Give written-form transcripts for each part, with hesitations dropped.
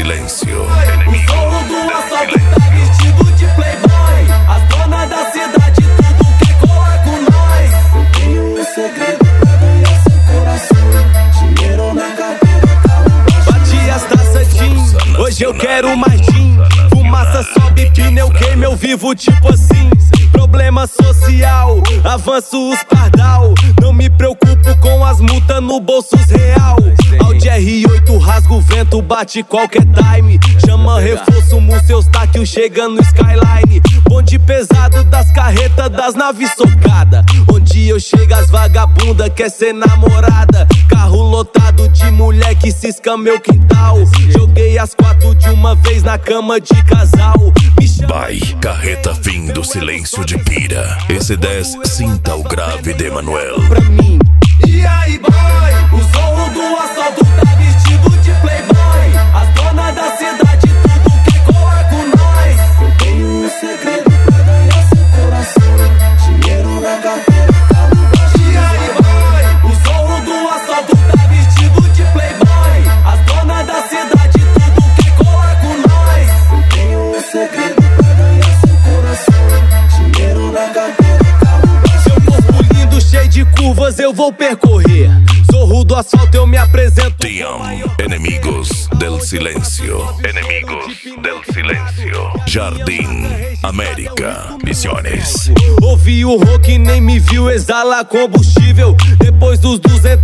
silêncio. O zorro do assalto tá vestido de playboy. As donas da cidade tudo quer colar com nós. Eu tenho um segredo pra ganhar seu coração. Dinheiro na carteira, carro baixo. Bati as taças gin, hoje eu quero mais gin. Fumaça sobe, pneu queima, eu vivo tipo assim. Problema social, avanço os pardal. Não me preocupo com as multas no bolsos real. Audi R8 rasga o vento, bate qualquer time. Chama reforço, Museu Eustáquio chega no Skyline. Bonde pesado das carretas das naves socada. Onde eu chego as vagabunda quer ser namorada. Carro lotado de mulher que cisca meu quintal. Joguei as 4 de uma vez na cama de casal. Vai, carreta fim do silêncio de pira. Esse 10, sinta o grave de Manuel. Pra mim. E aí, boy? O zorro do assalto tá vestido de playboy. As donas da cidade tudo quer colar com nós. Eu tenho um segredo pra ganhar seu coração. Dinheiro na carteira, carro baixo. E aí, boy? O zorro do assalto tá vestido de playboy. As donas da cidade tudo quer colar com nós. Eu tenho um segredo pra ganhar seu coração. Dinheiro na carteira, carro baixo. Seu corpo lindo, cheio de curvas, eu vou percorrer. Zorro do asfalto, eu me apresento. Tiam, enemigos del silencio. Enemigos del silencio. Jardim, América, Missões. Ouvi o rock, nem me viu, exala combustível. Depois dos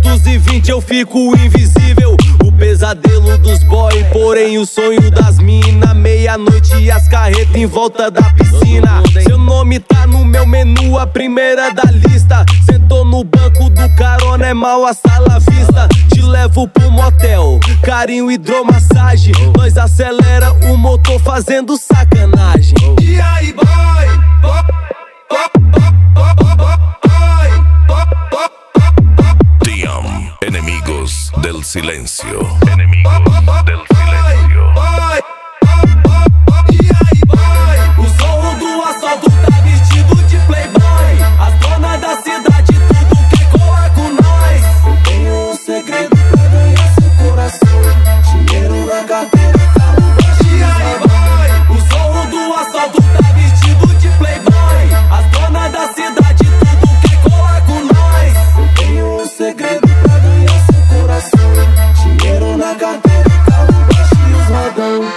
220 eu fico invisível. O pesadelo dos boy, porém o sonho das mina. Meia-noite e as carretas em volta da piscina. Seu nome tá no meu menu, a primeira da lista. Sentou no banco do carona, é mal a sala vista. Te levo pro motel, carinho, hidromassagem. Nós acelera o motor fazendo sacanagem. E aí, boy? Tiam, enemigos del silencio. Enemigos del silencio. E aí, boy? O zorro do assalto tá vestido de playboy. As donas da cidade tudo quer colar com nós. Eu tenho um segredo pra ganhar seu coração. Dinheiro na carteira, carro baixo. E aí, boy? O zorro do assalto tá vestido de playboy. As donas da cidade tudo quer colar com nós. Eu tenho um segredo pra ganhar seu coração. Dinheiro na carteira, carro baixo e os rodão.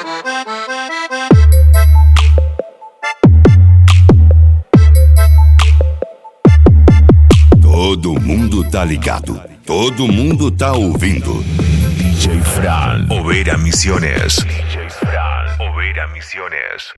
Todo mundo tá ligado, todo mundo tá ouvindo. DJ Fran, Oveira Missões. DJ Fran, Oveira Missões.